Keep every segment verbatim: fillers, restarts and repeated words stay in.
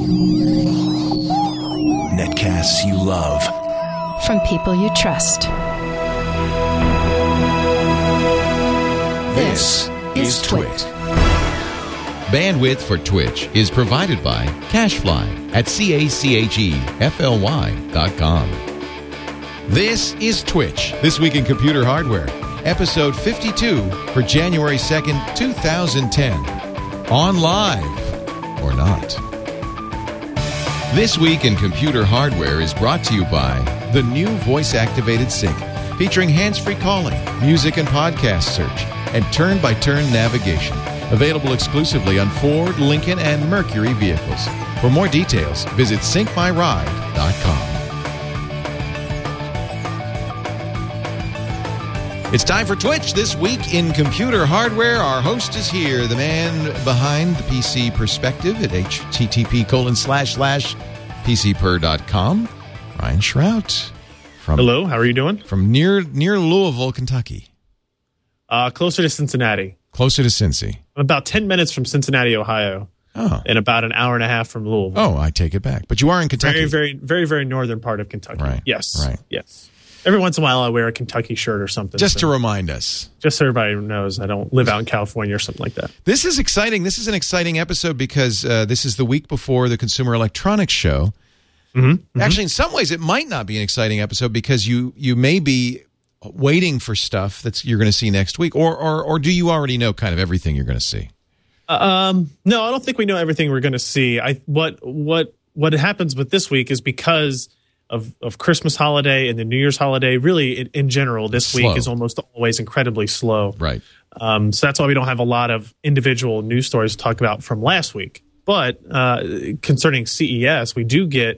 Netcasts you love. From people you trust. This is Twit. Bandwidth for Twitch is provided by CacheFly at C A C H E F L Y dot com. This is Twitch, This Week in Computer Hardware, episode fifty-two for January second, twenty ten. On live or not. This Week in Computer Hardware is brought to you by the new voice-activated sync, featuring hands-free calling, music and podcast search, and turn-by-turn navigation. Available exclusively on Ford, Lincoln, and Mercury vehicles. For more details, visit sync my ride dot com. It's time for Twitch, This Week in Computer Hardware. Our host is here, the man behind the P C Perspective at H T T P colon slash slash P C per dot com. Ryan Shrout. From, Hello, how are you doing? From near near Louisville, Kentucky. Uh, closer to Cincinnati. Closer to Cincy. About ten minutes from Cincinnati, Ohio. Oh. And about an hour and a half from Louisville. Oh, I take it back. But you are in Kentucky. Very, very, very, very northern part of Kentucky. Right. Yes. Right. Yes. Every once in a while I wear a Kentucky shirt or something. Just so. to remind us. Just so everybody knows I don't live out in California or something like that. This is exciting. This is an exciting episode because uh, this is the week before the Consumer Electronics Show. Mm-hmm. Mm-hmm. Actually, in some ways, it might not be an exciting episode because you you may be waiting for stuff that you're going to see next week, or or or do you already know kind of everything you're going to see? Um, no, I don't think we know everything we're going to see. I what what what happens with this week is because of of Christmas holiday and the New Year's holiday. Really, in, in general, this Slow. week is almost always incredibly slow. Right. Um, so that's why we don't have a lot of individual news stories to talk about from last week. But uh, concerning C E S, we do get.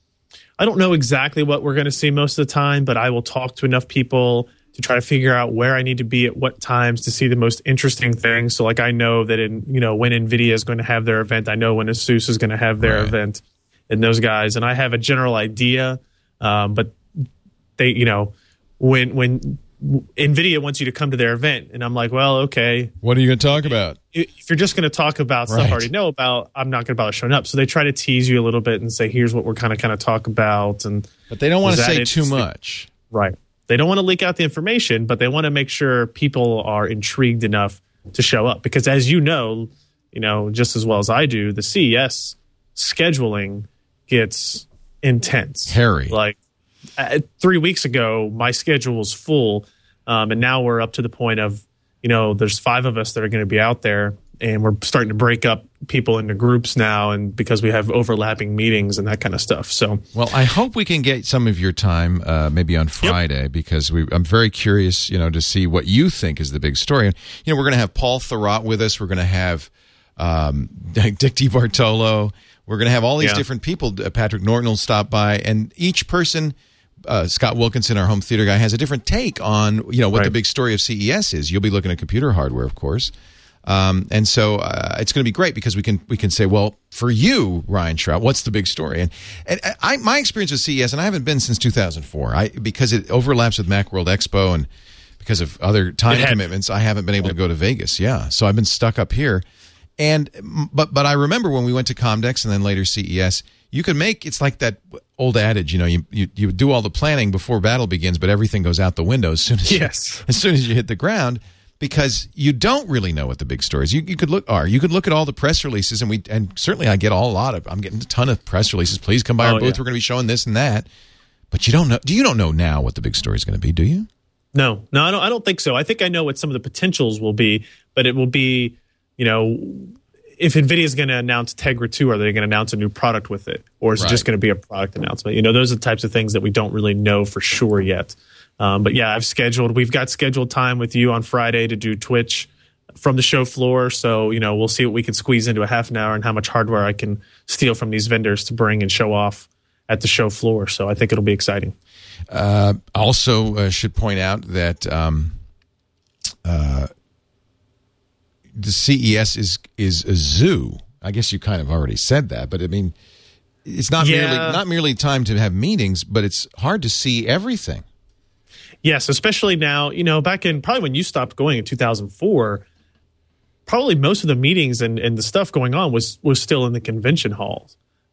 I don't know exactly what we're going to see most of the time, but I will talk to enough people to try to figure out where I need to be at what times to see the most interesting things. So, like, I know that in you know when NVIDIA is going to have their event, I know when ASUS is going to have their right. event, and those guys, and I have a general idea. Um, but they, you know, when when NVIDIA wants you to come to their event, and I'm like, well, okay. What are you going to talk about? If you're just going to talk about stuff right. I already know about, I'm not going to bother showing up. So they try to tease you a little bit and say, here's what we're kind of kind of talk about. And but they don't want to say too interesting? much. Right. They don't want to leak out the information, but they want to make sure people are intrigued enough to show up. Because as you know, you know, just as well as I do, the C E S scheduling gets intense. Hairy. Like uh, three weeks ago, my schedule was full. Um, and now we're up to the point of, you know, there's five of us that are going to be out there, and we're starting to break up people into groups now, and because we have overlapping meetings and that kind of stuff. So, well, I hope we can get some of your time, uh, maybe on Friday, yep. because we, I'm very curious, you know, to see what you think is the big story. And you know, we're going to have Paul Thurrott with us. We're going to have um, Dick DeBartolo. We're going to have all these yeah. different people. Uh, Patrick Norton will stop by, and each person. Uh, Scott Wilkinson, our home theater guy, has a different take on you know what right. the big story of C E S is. You'll be looking at computer hardware, of course, um, and so uh, it's going to be great because we can we can say, well, for you, Ryan Shrout, what's the big story? And and I my experience with C E S, and I haven't been since two thousand four, I because it overlaps with Macworld Expo, and because of other time had, commitments, I haven't been able to go to Vegas. Yeah, so I've been stuck up here, and but but I remember when we went to Comdex and then later C E S. You could make, it's like that old adage, you know, you, you you do all the planning before battle begins, but everything goes out the window as soon as, yes. you, as soon as you hit the ground, because you don't really know what the big stories you, you could look are. You could look at all the press releases, and we and certainly I get all, a lot of, I'm getting a ton of press releases. Please come by oh, our booth. Yeah. We're going to be showing this and that. But you don't know, do you don't know now what the big story is going to be, do you? No, no, I don't, I don't think so. I think I know what some of the potentials will be, but it will be, you know, if NVIDIA is going to announce Tegra two, are they going to announce a new product with it? Or is right. it just going to be a product announcement? You know, those are the types of things that we don't really know for sure yet. Um, but yeah, I've scheduled, we've got scheduled time with you on Friday to do Twitch from the show floor. So, you know, we'll see what we can squeeze into a half an hour and how much hardware I can steal from these vendors to bring and show off at the show floor. So I think it'll be exciting. Uh, also uh, should point out that um, uh, the C E S is is a zoo. I guess you kind of already said that, but I mean, it's not yeah. merely not merely time to have meetings, but it's hard to see everything. Yes, especially now. You know, back in probably when you stopped going in two thousand four, probably most of the meetings and, and the stuff going on was was still in the convention halls.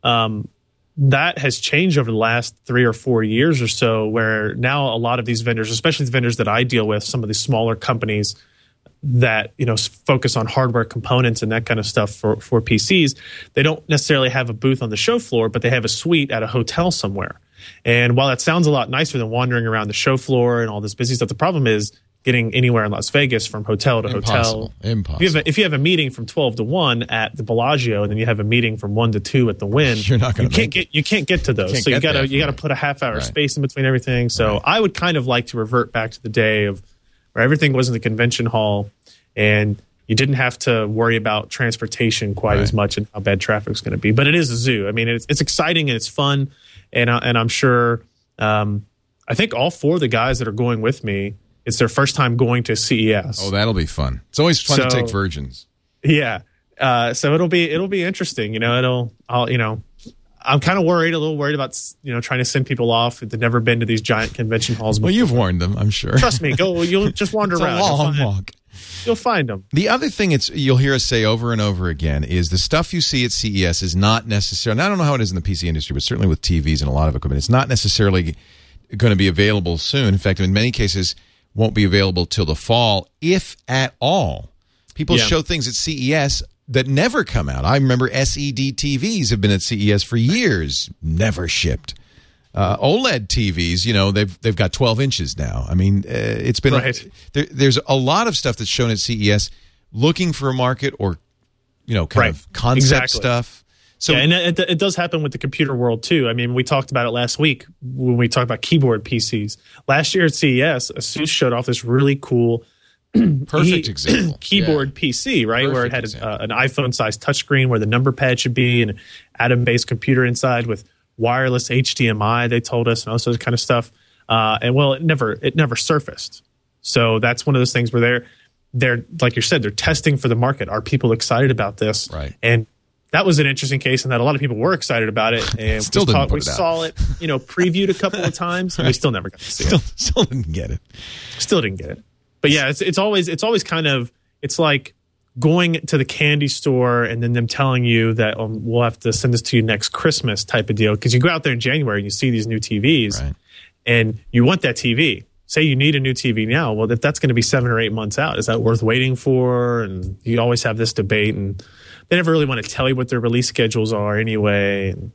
um, that has changed over the last three or four years or so, where now a lot of these vendors, especially the vendors that I deal with, some of these smaller companies that, you know, focus on hardware components and that kind of stuff for, for P Cs, they don't necessarily have a booth on the show floor, but they have a suite at a hotel somewhere. And while that sounds a lot nicer than wandering around the show floor and all this busy stuff, the problem is getting anywhere in Las Vegas from hotel to Impossible. hotel. Impossible. If you, have a, if you have a meeting from twelve to one at the Bellagio, and then you have a meeting from one to two at the Wynn, You're not going to make get you can't get to those. Can't so you get got to there you got to from put a half hour Right. space in between everything. So Right. I would kind of like to revert back to the day of where everything was in the convention hall, and you didn't have to worry about transportation quite Right. as much and how bad traffic's going to be. But it is a zoo. I mean, it's it's exciting and it's fun, and I, and I'm sure. Um, I think all four of the guys that are going with me, it's their first time going to C E S. Oh, that'll be fun. It's always fun to So- take virgins. Yeah. Uh, so it'll be it'll be interesting. You know, it'll I'll you know, I'm kind of worried, a little worried about you know trying to send people off that have never been to these giant convention halls before. Well, you've warned them, I'm sure. Trust me, go. You'll just wander It's a around. You'll long find, walk. you'll find them. The other thing it's you'll hear us say over and over again is the stuff you see at C E S is not necessarily, and I don't know how it is in the P C industry, but certainly with T Vs and a lot of equipment, it's not necessarily going to be available soon. In fact, in many cases, won't be available till the fall, if at all. People Yeah. show things at C E S that never come out. I remember S E D T Vs have been at C E S for years, never shipped. Uh, OLED T Vs, you know, they've they've got twelve inches now. I mean, uh, it's been Right. there, there's a lot of stuff that's shown at C E S, looking for a market or you know, kind Right. of concept Exactly. stuff. So Yeah, and it, it does happen with the computer world too. I mean, we talked about it last week when we talked about keyboard P Cs. Last year at C E S, ASUS showed off this really cool perfect e- example. keyboard Yeah. P C, right, where it Perfect had a, uh, an iPhone-sized touchscreen where the number pad should be, and an Atom-based computer inside with wireless H D M I. They told us, and all sorts of kind of stuff. Uh, and well, it never it never surfaced. So that's one of those things where they're they're like you said, they're testing for the market. Are people excited about this? Right. And that was an interesting case, in that a lot of people were excited about it, and Still we, didn't saw, put we it out. saw it, you know, previewed a couple of times, and we still never got to see Still, it. still didn't get it. Still didn't get it. But yeah, it's it's always it's always kind of it's like going to the candy store and then them telling you that um, we'll have to send this to you next Christmas type of deal, because you go out there in January and you see these new T Vs, Right. and you want that T V. Say you need a new T V now. Well, if that's going to be seven or eight months out, is that worth waiting for? And you always have this debate, and they never really want to tell you what their release schedules are anyway. And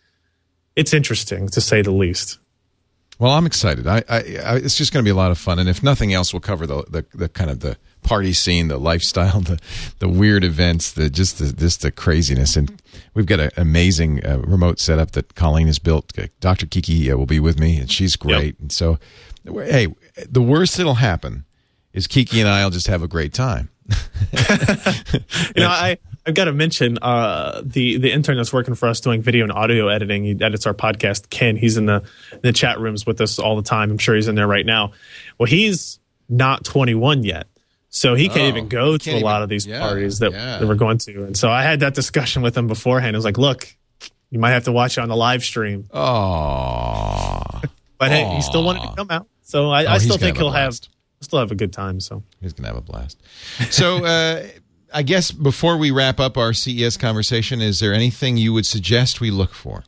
it's interesting, to say the least. Well, I'm excited. I, I, I it's just going to be a lot of fun, and if nothing else, we'll cover the, the the kind of the party scene, the lifestyle, the the weird events, the just the just the craziness. And we've got an amazing uh, remote setup that Colleen has built. Doctor Kiki uh, will be with me, and she's great. Yep. And so, hey, the worst that'll happen is Kiki and I'll just have a great time. You know, I, I've got to mention uh, the the intern that's working for us doing video and audio editing. He edits our podcast, Ken. He's in the in the chat rooms with us all the time. I'm sure he's in there right now. Well, he's not twenty-one yet, so he can't Oh, even go he to can't a lot even- of these yeah, parties that, yeah. that we're going to. And so I had that discussion with him beforehand. I was like, "Look, you might have to watch it on the live stream." Oh, But hey, he still wanted to come out, so I, Oh, I he's still gonna think have a he'll have blast. still have a good time. So. he's gonna have a blast. So, uh, I guess before we wrap up our C E S conversation, is there anything you would suggest we look for?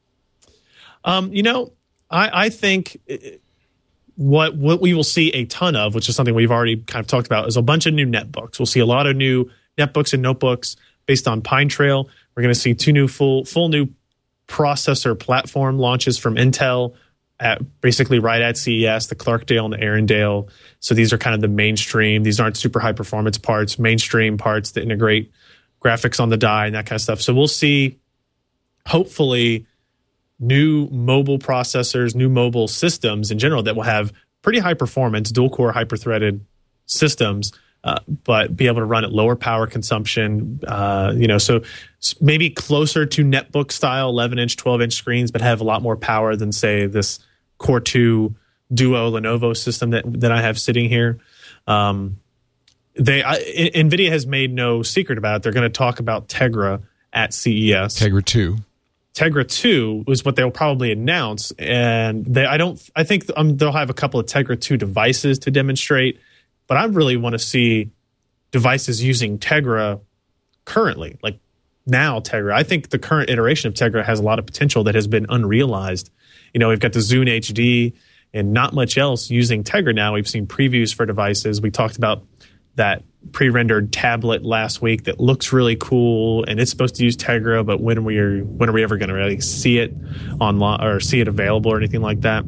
Um, you know, I, I think what what we will see a ton of, which is something we've already kind of talked about, is a bunch of new netbooks. We'll see a lot of new netbooks and notebooks based on Pine Trail. We're going to see two new full full new processor platform launches from Intel, at basically right at C E S, the Clarkdale and the Arendelle. So these are kind of the mainstream. These aren't super high performance parts, mainstream parts that integrate graphics on the die and that kind of stuff. So we'll see, hopefully, new mobile processors, new mobile systems in general that will have pretty high performance, dual core hyper-threaded systems, uh, but be able to run at lower power consumption. Uh, you know, so maybe closer to netbook style eleven inch, twelve inch screens, but have a lot more power than, say, this Core two Duo Lenovo system that that I have sitting here. Um, they I, NVIDIA has made no secret about it. They're going to talk about Tegra at C E S. Tegra two. Tegra two was what they'll probably announce, and they I don't I think um, they'll have a couple of Tegra two devices to demonstrate, but I really want to see devices using Tegra currently, like now Tegra. I think the current iteration of Tegra has a lot of potential that has been unrealized. You know, we've got the Zune H D and not much else using Tegra now. We've seen previews for devices. We talked about that pre-rendered tablet last week that looks really cool, and it's supposed to use Tegra, but when are we when are we ever going to really see it online or see it available or anything like that?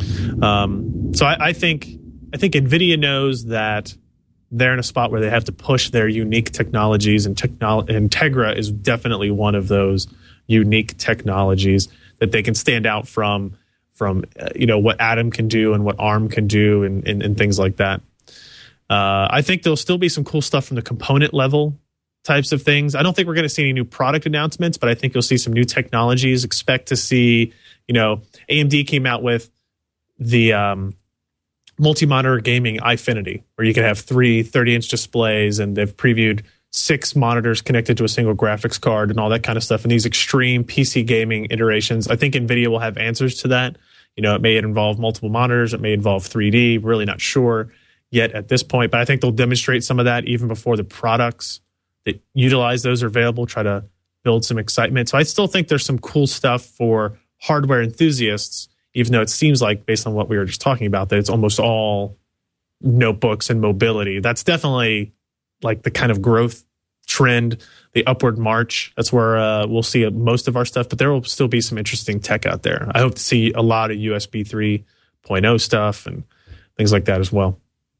Um, so I, I think I think NVIDIA knows that they're in a spot where they have to push their unique technologies, and, technolo- and Tegra is definitely one of those unique technologies that they can stand out from, from uh, you know, what Atom can do and what ARM can do and, and, and things like that. Uh, I think there'll still be some cool stuff from the component level types of things. I don't think we're going to see any new product announcements, but I think you'll see some new technologies. Expect to see, you know, A M D came out with the um, multi-monitor gaming Eyefinity, where you can have three thirty-inch displays, and they've previewed six monitors connected to a single graphics card and all that kind of stuff. And these extreme P C gaming iterations, I think NVIDIA will have answers to that. You know, it may involve multiple monitors. It may involve three D. Really not sure yet at this point, but I think they'll demonstrate some of that even before the products that utilize those are available, try to build some excitement. So I still think there's some cool stuff for hardware enthusiasts, even though it seems like, based on what we were just talking about, that it's almost all notebooks and mobility. That's definitely like the kind of growth trend, the upward march. That's where uh, we'll see most of our stuff, but there will still be some interesting tech out there. I hope to see a lot of U S B three point oh stuff and things like that as well.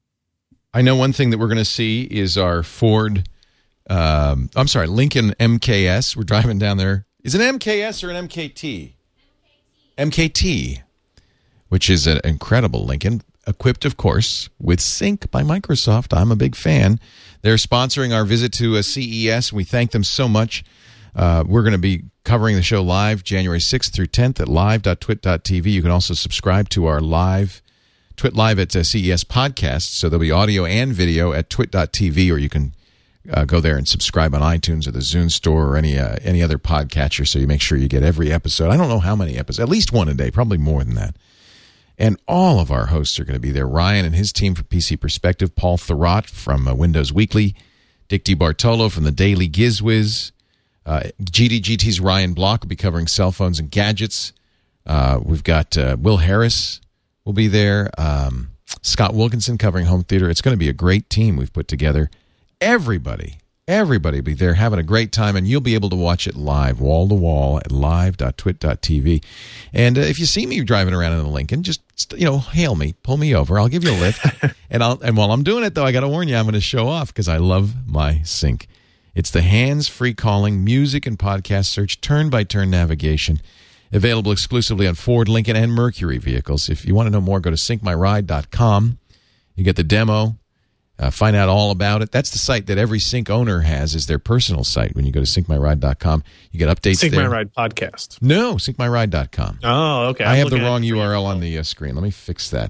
I know one thing that we're going to see is our Ford, um, I'm sorry, Lincoln M K S. We're driving down there. Is it an M K S or an M K T? M K T, which is an incredible Lincoln, equipped, of course, with Sync by Microsoft. I'm a big fan. They're sponsoring our visit to a C E S. We thank them so much. Uh, we're going to be covering the show live January sixth through tenth at live dot twit dot t v. You can also subscribe to our live Twit Live at uh, C E S podcasts, so there'll be audio and video at twit dot t v, or you can uh, go there and subscribe on iTunes or the Zune store or any uh, any other podcatcher, so you make sure you get every episode. I don't know how many episodes, at least one a day, probably more than that. And all of our hosts are going to be there. Ryan and his team from P C Perspective, Paul Thurrott from uh, Windows Weekly, Dick DiBartolo from the Daily GizWiz, uh, G D G T's Ryan Block will be covering cell phones and gadgets. Uh, we've got uh, Will Harris will be there. Um, Scott Wilkinson covering home theater. It's going to be a great team we've put together. Everybody, everybody will be there having a great time, and you'll be able to watch it live, wall to wall, at live dot twit dot t v. And uh, if you see me driving around in a Lincoln, just, you know, hail me, pull me over. I'll give you a lift. and I'll and while I'm doing it, though, I got to warn you, I'm going to show off because I love my Sync. It's the hands-free calling, music and podcast search, turn-by-turn navigation. Available exclusively on Ford, Lincoln, and Mercury vehicles. If you want to know more, go to sync my ride dot com. You get the demo. Uh, find out all about it. That's the site that every Sync owner has as their personal site. When you go to sync my ride dot com, you get updates Sync there. My Ride podcast. No, sync my ride dot com. Oh, okay. I I'm have the looking wrong at U R L on the uh, screen. Let me fix that.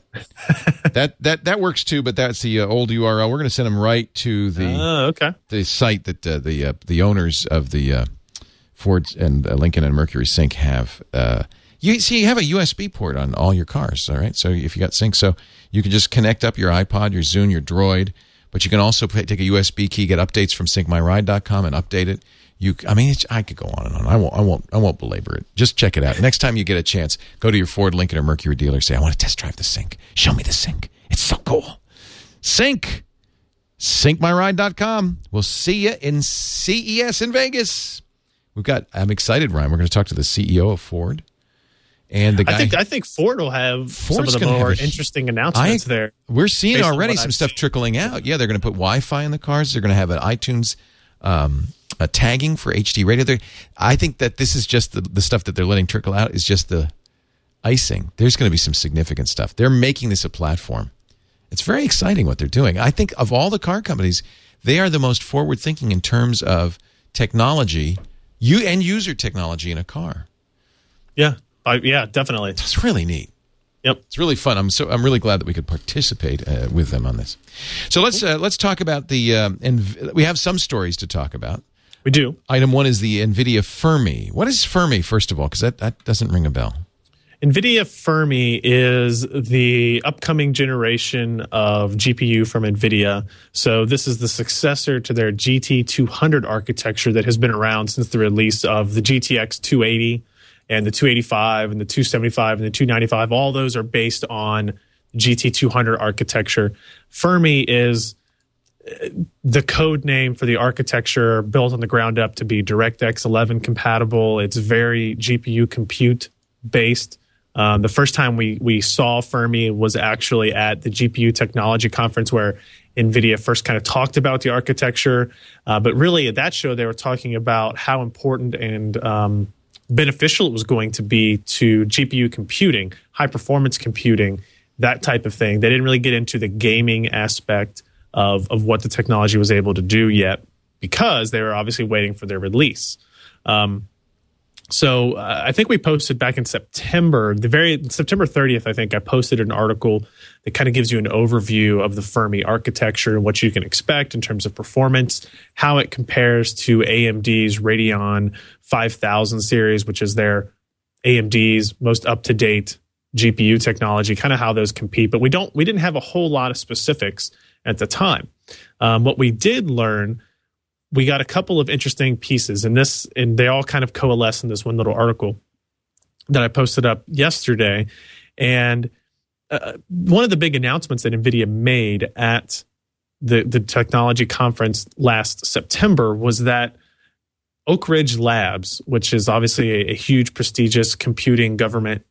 that that that works too, but that's the uh, old U R L. We're going to send them right to the Oh, okay. the site that uh, the uh, the owners of the uh, Ford and uh, Lincoln and Mercury Sync have. Uh, You see, you have a U S B port on all your cars, all right? So if you got Sync, so you can just connect up your iPod, your Zune, your Droid, but you can also pay, take a U S B key, get updates from sync my ride dot com, and update it. You, I mean, it's, I could go on and on. I won't, I won't, I won't belabor it. Just check it out. Next time you get a chance, go to your Ford, Lincoln, or Mercury dealer. Say, I want to test drive the Sync. Show me the Sync. It's so cool. Sync. sync my ride dot com. We'll see you in C E S in Vegas. We've got. I'm excited, Ryan. We're going to talk to the C E O of Ford. And the guy, I think I think Ford will have Ford's some of the more a, interesting announcements I, there. We're seeing already some I've stuff seen. trickling out. Yeah, they're going to put Wi-Fi in the cars. They're going to have an iTunes um, a tagging for H D radio. They're, I think that this is just the, the stuff that they're letting trickle out is just the icing. There's going to be some significant stuff. They're making this a platform. It's very exciting what they're doing. I think of all the car companies, they are the most forward-thinking in terms of technology, you and user technology in a car. Yeah. Uh, yeah, definitely. It's really neat. Yep, it's really fun. I'm so I'm really glad that we could participate uh, with them on this. So let's uh, let's talk about the um, and we have some stories to talk about. We do. Item one is the NVIDIA Fermi. What is Fermi, first of all? Because that, that doesn't ring a bell. NVIDIA Fermi is the upcoming generation of G P U from NVIDIA. So this is the successor to their G T two hundred architecture that has been around since the release of the G T X two eighty and the two eighty-five and the two seventy-five and the two ninety-five. All those are based on G T two hundred architecture. Fermi is the code name for the architecture built on the ground up to be DirectX eleven compatible. It's very G P U compute based. Um, the first time we we saw Fermi was actually at the G P U Technology Conference where NVIDIA first kind of talked about the architecture. Uh, but really at that show, they were talking about how important and um, beneficial it was going to be to G P U computing, high performance computing, that type of thing. They didn't really get into the gaming aspect of, of what the technology was able to do yet because they were obviously waiting for their release. Um, So uh, I think we posted back in September, the very September thirtieth, I think I posted an article that kind of gives you an overview of the Fermi architecture and what you can expect in terms of performance, how it compares to A M D's Radeon five thousand series, which is their A M D's most up-to-date G P U technology, kind of how those compete. But we don't, we didn't have a whole lot of specifics at the time. Um, what we did learn, we got a couple of interesting pieces, and this, and they all kind of coalesce in this one little article that I posted up yesterday. And uh, one of the big announcements that NVIDIA made at the, the technology conference last September was that Oak Ridge Labs, which is obviously a, a huge, prestigious computing government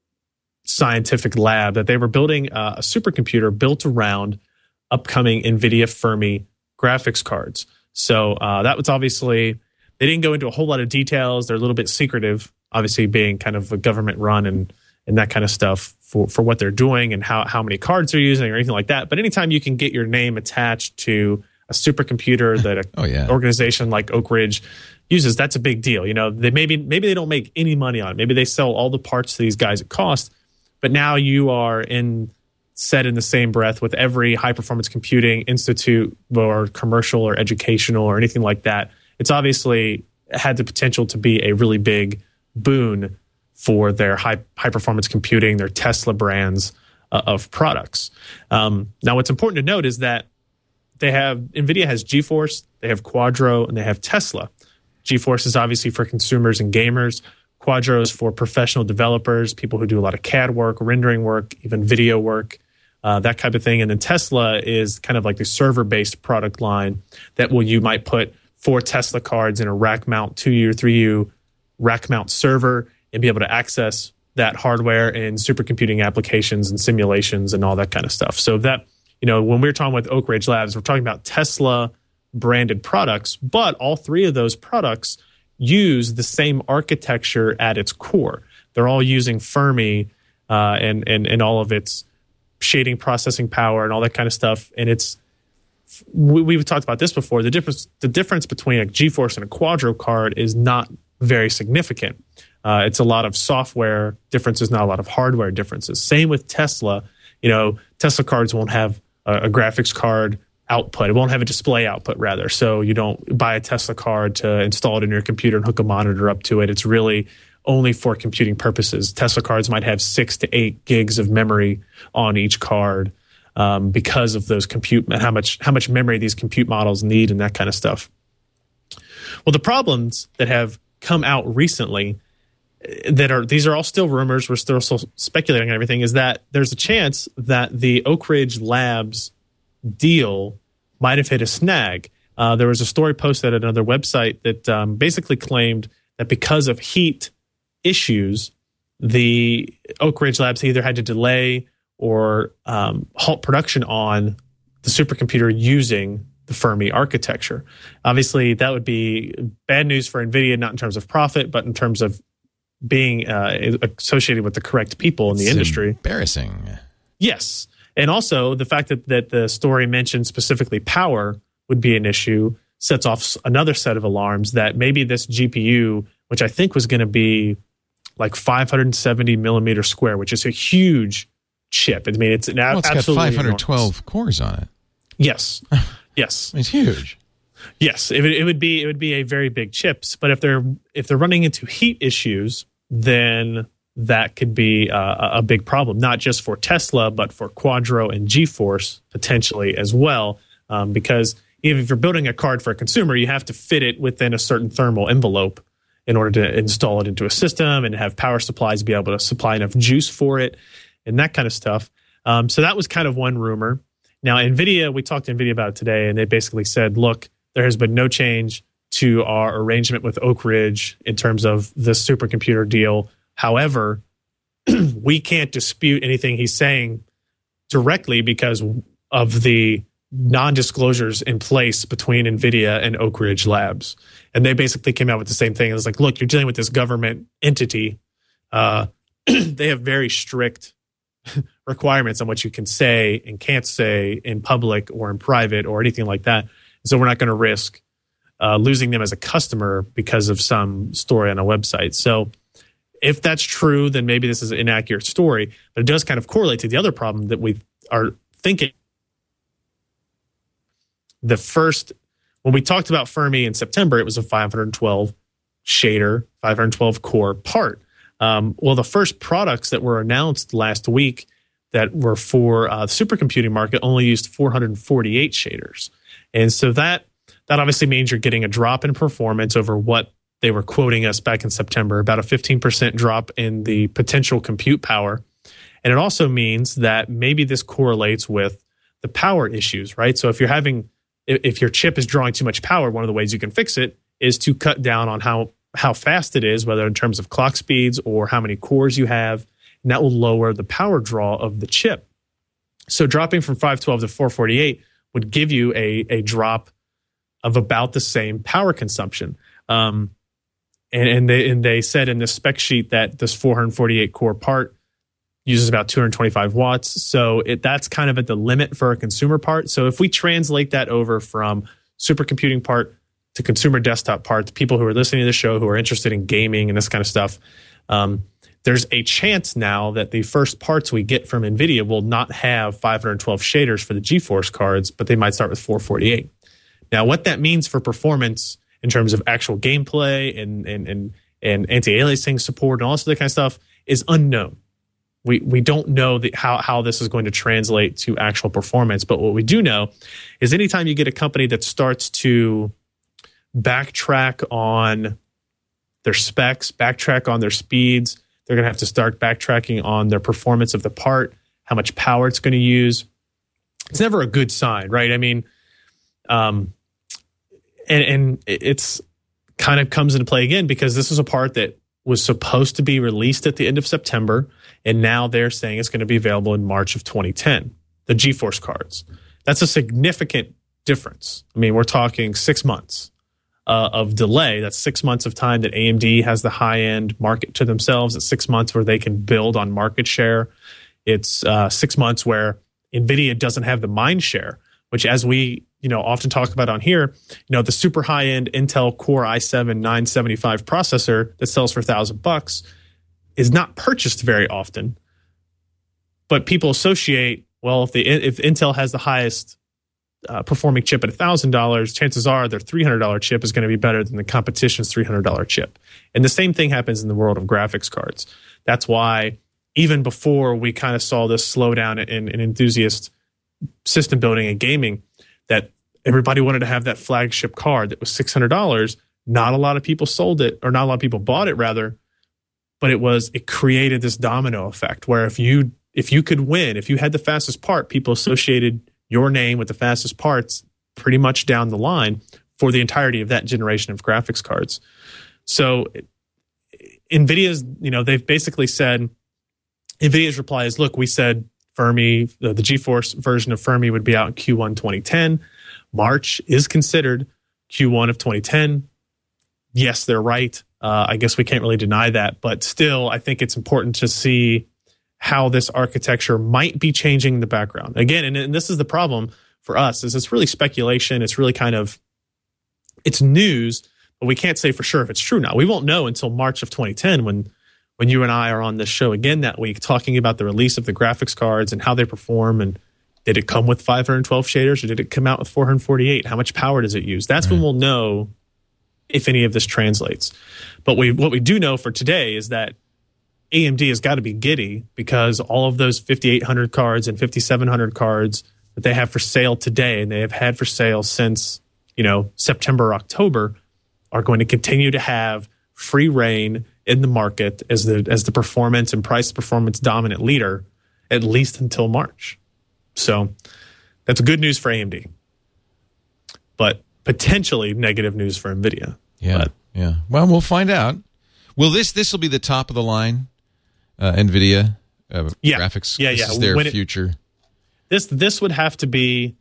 scientific lab, that they were building a, a supercomputer built around upcoming NVIDIA Fermi graphics cards. So uh, that was obviously, they didn't go into a whole lot of details. They're a little bit secretive, obviously being kind of a government run and and that kind of stuff for, for what they're doing and how, how many cards they're using or anything like that. But anytime you can get your name attached to a supercomputer that an oh, yeah. organization like Oak Ridge uses, that's a big deal. You know, they maybe maybe they don't make any money on it. Maybe they sell all the parts to these guys at cost. But now you are in said in the same breath with every high-performance computing institute or commercial or educational or anything like that. It's obviously had the potential to be a really big boon for their high, high-performance computing, their Tesla brands uh, of products. Um, now, what's important to note is that they have NVIDIA has GeForce, they have Quadro, and they have Tesla. GeForce is obviously for consumers and gamers. Quadro is for professional developers, people who do a lot of C A D work, rendering work, even video work. Uh, that type of thing. And then Tesla is kind of like the server-based product line that will you might put four Tesla cards in a rack mount, two U, three U rack mount server and be able to access that hardware in supercomputing applications and simulations and all that kind of stuff. So that, you know, when we're talking with Oak Ridge Labs, we're talking about Tesla branded products, but all three of those products use the same architecture at its core. They're all using Fermi uh, and, and, and all of its shading, processing power, and all that kind of stuff. And it's we, we've talked about this before. The difference the difference between a GeForce and a Quadro card is not very significant. Uh, it's a lot of software differences, not a lot of hardware differences. Same with Tesla. You know, Tesla cards won't have a, a graphics card output. It won't have a display output, rather. So you don't buy a Tesla card to install it in your computer and hook a monitor up to it. It's really only for computing purposes. Tesla cards might have six to eight gigs of memory on each card um, because of those compute and how much how much memory these compute models need and that kind of stuff. Well, the problems that have come out recently, that are these are all still rumors, we're still, still speculating on everything, is that there's a chance that the Oak Ridge Labs deal might have hit a snag. Uh, there was a story posted at another website that um, basically claimed that because of heat issues, the Oak Ridge Labs either had to delay or um, halt production on the supercomputer using the Fermi architecture. Obviously, that would be bad news for NVIDIA, not in terms of profit, but in terms of being uh, associated with the correct people in the it's industry. Embarrassing. Yes. And also the fact that, that the story mentioned specifically power would be an issue sets off another set of alarms that maybe this G P U, which I think was going to be like five hundred seventy millimeter square, which is a huge chip. I mean, it's an well, it's absolutely got five hundred twelve enormous. Cores on it. Yes, yes, It's huge. Yes, it would, it would be it would be a very big chip. But if they're if they're running into heat issues, then that could be uh, a big problem, not just for Tesla, but for Quadro and GeForce potentially as well. Um, because even if you're building a card for a consumer, you have to fit it within a certain thermal envelope in order to install it into a system and have power supplies be able to supply enough juice for it and that kind of stuff. Um, so that was kind of one rumor. Now, NVIDIA, we talked to NVIDIA about it today, and they basically said, look, there has been no change to our arrangement with Oak Ridge in terms of the supercomputer deal. However, we can't dispute anything he's saying directly because of the non-disclosures in place between NVIDIA and Oak Ridge Labs. And they basically came out with the same thing. It was like, look, you're dealing with this government entity. Uh, they have very strict requirements on what you can say and can't say in public or in private or anything like that. So we're not going to risk uh, losing them as a customer because of some story on a website. So if that's true, then maybe this is an inaccurate story, but it does kind of correlate to the other problem that we are thinking. The first, when we talked about Fermi in September, it was a five hundred twelve shader, five hundred twelve core part. Um, well, the first products that were announced last week that were for uh, the supercomputing market only used four hundred forty-eight shaders. And so that that obviously means you're getting a drop in performance over what they were quoting us back in September, about a fifteen percent drop in the potential compute power. And it also means that maybe this correlates with the power issues, right? So if you're having, if your chip is drawing too much power, one of the ways you can fix it is to cut down on how, how fast it is, whether in terms of clock speeds or how many cores you have, and that will lower the power draw of the chip. So dropping from five twelve to four forty-eight would give you a, a drop of about the same power consumption. Um, and, and, they, and they said in this spec sheet that this four hundred forty-eight core part uses about two hundred twenty-five watts. So it, that's kind of at the limit for a consumer part. So if we translate that over from supercomputing part to consumer desktop parts, people who are listening to the show who are interested in gaming and this kind of stuff, um, there's a chance now that the first parts we get from NVIDIA will not have five hundred twelve shaders for the GeForce cards, but they might start with four forty-eight. Now, what that means for performance in terms of actual gameplay and and and, and anti-aliasing support and all this other kind of stuff is unknown. We we don't know the, how, how this is going to translate to actual performance. But what we do know is anytime you get a company that starts to backtrack on their specs, backtrack on their speeds, they're going to have to start backtracking on their performance of the part, how much power it's going to use. It's never a good sign, right? I mean, um, and, and it's kind of comes into play again because this is a part that was supposed to be released at the end of September, and now they're saying it's going to be available in March of twenty ten, the GeForce cards. That's a significant difference. I mean, we're talking six months uh, of delay. That's six months of time that A M D has the high-end market to themselves. It's six months where they can build on market share. It's uh, six months where NVIDIA doesn't have the mind share, which as we you know often talk about on here, you know the super high-end Intel Core i seven nine seventy-five processor that sells for a thousand bucks is not purchased very often. But people associate, well, if the if Intel has the highest uh, performing chip at a thousand dollars, chances are their three hundred dollar chip is going to be better than the competition's three hundred dollar chip. And the same thing happens in the world of graphics cards. That's why even before we kind of saw this slowdown in, in enthusiast system building and gaming, that everybody wanted to have that flagship card that was six hundred dollars. Not a lot of people sold it, or not a lot of people bought it rather, but it was it created this domino effect where if you if you could win, if you had the fastest part, people associated your name with the fastest parts pretty much down the line for the entirety of that generation of graphics cards. So NVIDIA's, you know, they've basically said, NVIDIA's reply is, look, we said Fermi, the, the GeForce version of Fermi would be out in Q one twenty ten. March is considered Q one of twenty ten. Yes, they're right. Uh, I guess we can't really deny that. But still, I think it's important to see how this architecture might be changing in the background. Again, and, and this is the problem for us, is it's really speculation. It's really kind of, it's news, but we can't say for sure if it's true now. We won't know until March of twenty ten when when you and I are on this show again that week talking about the release of the graphics cards and how they perform, and did it come with five hundred twelve shaders or did it come out with four hundred forty-eight? How much power does it use? That's right. When we'll know if any of this translates. But we what we do know for today is that A M D has got to be giddy because all of those fifty-eight hundred cards and fifty-seven hundred cards that they have for sale today, and they have had for sale since, you know, September, October, are going to continue to have free reign in the market as the as the performance and price performance dominant leader, at least until March. So that's good news for A M D, but potentially negative news for NVIDIA. Yeah, but, yeah. Well, we'll find out. Will this this will be the top of the line, uh, NVIDIA uh, yeah. graphics? Yeah, this yeah. is their When it, future. This this would have to be,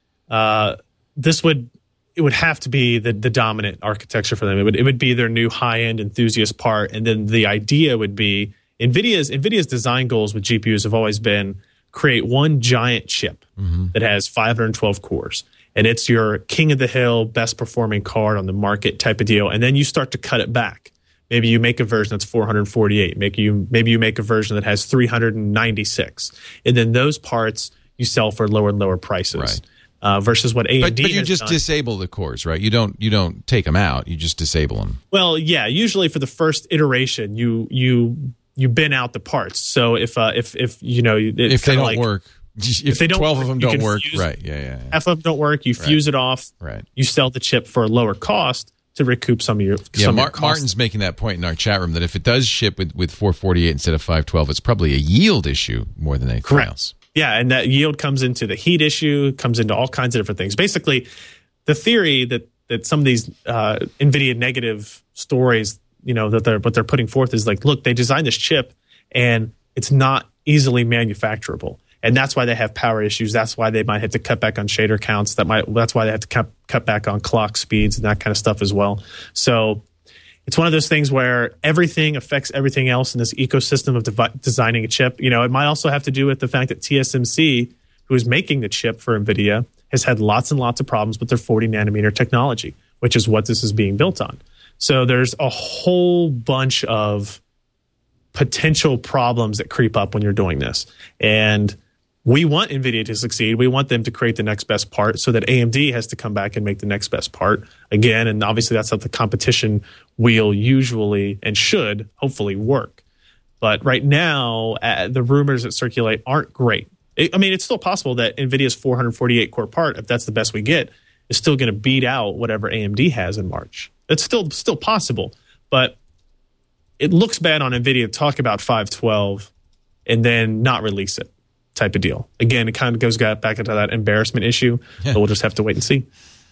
uh, this would it would have to be the the dominant architecture for them. It would it would be their new high end enthusiast part, and then the idea would be NVIDIA's NVIDIA's design goals with G P Us have always been create one giant chip mm-hmm. that has five hundred twelve cores, and it's your king of the hill, best performing card on the market type of deal, and then you start to cut it back. Maybe you make a version that's four hundred forty-eight. Maybe you maybe you make a version that has three hundred ninety-six, and then those parts you sell for lower and lower prices. Right. Uh, versus what A M D but, but you has just done. disable the cores, right? You don't you don't take them out. You just disable them. Well, yeah. Usually for the first iteration, you you you bin out the parts. So if uh, if if you know if they don't like, work, if, if they don't twelve work, of them you don't can work, fuse, right? Yeah, yeah. yeah. Half of them don't work. You right. fuse it off. Right. You sell the chip for a lower cost to recoup some of your. Yeah, some Mar- of your Martin's making that point in our chat room that if it does ship with with four forty-eight instead of five twelve, it's probably a yield issue more than anything Correct. else. Yeah, and that yield comes into the heat issue, comes into all kinds of different things. Basically, the theory that that some of these uh, NVIDIA negative stories, you know, that they're what they're putting forth is like, look, they designed this chip and it's not easily manufacturable, and that's why they have power issues. That's why they might have to cut back on shader counts. That might that's why they have to cut cut back on clock speeds and that kind of stuff as well. So it's one of those things where everything affects everything else in this ecosystem of devi- designing a chip. You know, it might also have to do with the fact that T S M C, who is making the chip for NVIDIA, has had lots and lots of problems with their forty nanometer technology, which is what this is being built on. So there's a whole bunch of potential problems that creep up when you're doing this. And we want NVIDIA to succeed. We want them to create the next best part so that A M D has to come back and make the next best part again. And obviously that's how the competition wheel usually and should hopefully work. But right now, uh, the rumors that circulate aren't great. It, I mean, it's still possible that NVIDIA's four hundred forty-eight core part, if that's the best we get, is still going to beat out whatever A M D has in March. It's still still possible. But it looks bad on NVIDIA to talk about five twelve and then not release it. Type of deal. Again, it kind of goes back into that embarrassment issue, yeah. But we'll just have to wait and see.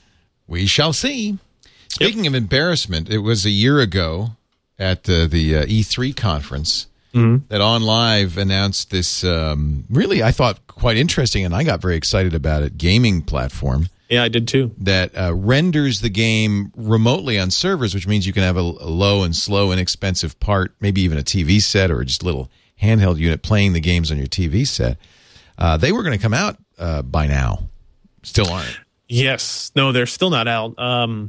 We shall see. Speaking yep. of embarrassment, it was a year ago at the, the uh, E three conference mm-hmm. that OnLive announced this um, really, I thought, quite interesting, and I got very excited about it, gaming platform. Yeah, I did too. That uh, renders the game remotely on servers, which means you can have a, a low and slow, inexpensive part, maybe even a T V set or just a little handheld unit playing the games on your T V set. Uh, they were going to come out uh, by now. Still aren't. Yes. No, they're still not out. Um,